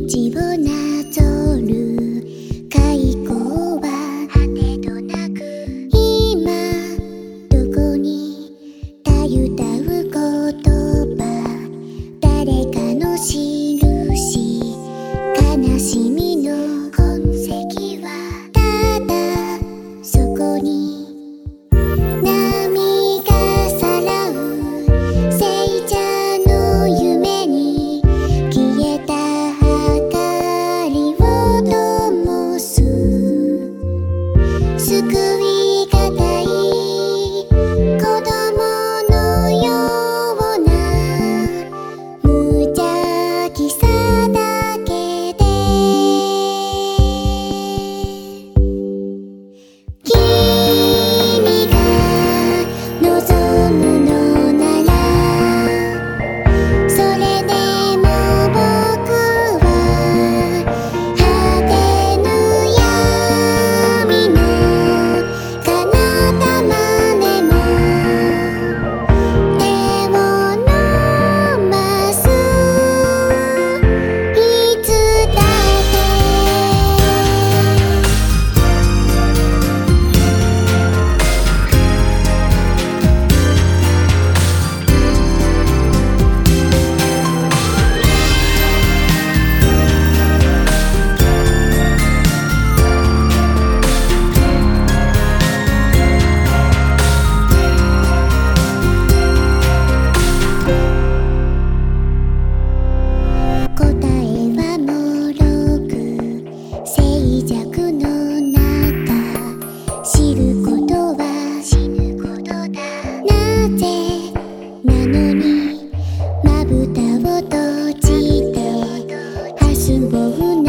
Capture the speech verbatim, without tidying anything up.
ちをなぞる開口は果てとなく今どこにたゆたう言葉誰かの印悲しみの痕跡はただそこに波がさらう聖者の夢に消えた明かりを灯す救いがたい子供のような無邪気さだけで君が望むのならそれでも僕は果てぬ闇の彼方までも手を伸ばすいつだって答えはもろく静寂の中知ることは死ぬことだなぜなのにまぶたを閉じて明日を